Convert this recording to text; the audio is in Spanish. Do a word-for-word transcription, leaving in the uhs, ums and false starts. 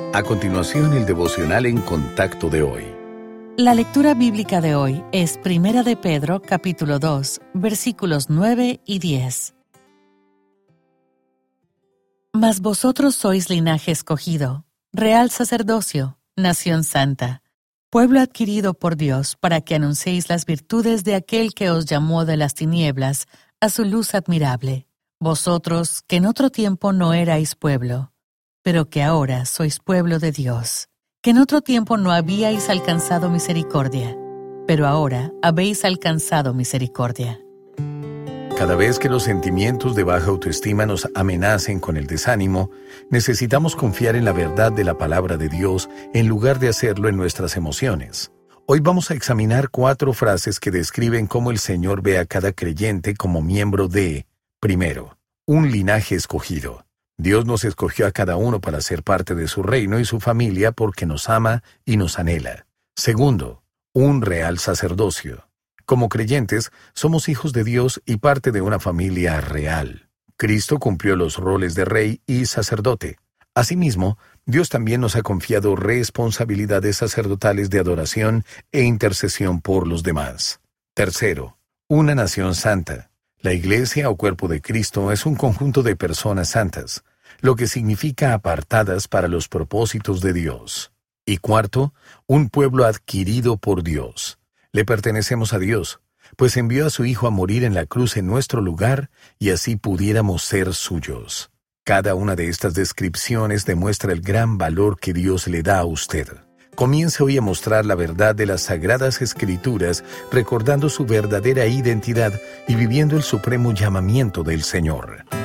A continuación, el devocional en contacto de hoy. La lectura bíblica de hoy es Primera de Pedro, capítulo dos, versículos nueve y diez. Mas vosotros sois linaje escogido, real sacerdocio, nación santa, pueblo adquirido por Dios, para que anunciéis las virtudes de aquel que os llamó de las tinieblas a su luz admirable. Vosotros, que en otro tiempo no erais pueblo, pero que ahora sois pueblo de Dios, que en otro tiempo no habíais alcanzado misericordia, pero ahora habéis alcanzado misericordia. Cada vez que los sentimientos de baja autoestima nos amenacen con el desánimo, necesitamos confiar en la verdad de la palabra de Dios en lugar de hacerlo en nuestras emociones. Hoy vamos a examinar cuatro frases que describen cómo el Señor ve a cada creyente como miembro de, primero, un linaje escogido. Dios nos escogió a cada uno para ser parte de su reino y su familia porque nos ama y nos anhela. Segundo, un real sacerdocio. Como creyentes, somos hijos de Dios y parte de una familia real. Cristo cumplió los roles de rey y sacerdote. Asimismo, Dios también nos ha confiado responsabilidades sacerdotales de adoración e intercesión por los demás. Tercero, una nación santa. La Iglesia o cuerpo de Cristo es un conjunto de personas santas, lo que significa apartadas para los propósitos de Dios. Y cuarto, un pueblo adquirido por Dios. Le pertenecemos a Dios, pues envió a su Hijo a morir en la cruz en nuestro lugar y así pudiéramos ser suyos. Cada una de estas descripciones demuestra el gran valor que Dios le da a usted. Comience hoy a mostrar la verdad de las Sagradas Escrituras, recordando su verdadera identidad y viviendo el supremo llamamiento del Señor.